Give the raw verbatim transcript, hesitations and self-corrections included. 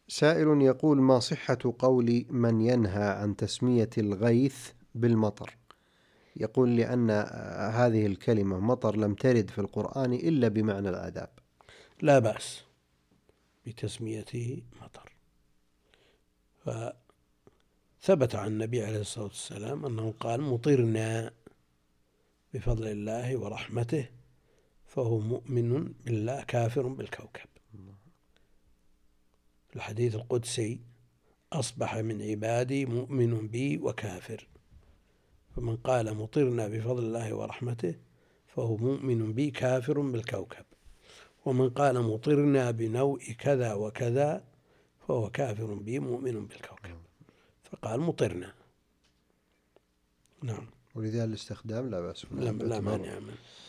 سائل يقول: ما صحة قول من ينهى عن تسمية الغيث بالمطر؟ يقول لأن هذه الكلمة مطر لم ترد في القرآن إلا بمعنى العذاب. لا بأس بتسميته مطر، فثبت عن النبي عليه الصلاة والسلام أنه قال: مطرنا بفضل الله ورحمته فهو مؤمن بالله كافر بالكوكب. الحديث القدسي: أصبح من عبادي مؤمن بي وكافر، فمن قال مطرنا بفضل الله ورحمته فهو مؤمن بي كافر بالكوكب، ومن قال مطرنا بنوء كذا وكذا فهو كافر بي مؤمن بالكوكب، فقال مطرنا. نعم. ولذا الاستخدام لا بأس، لا, لا مانع منه.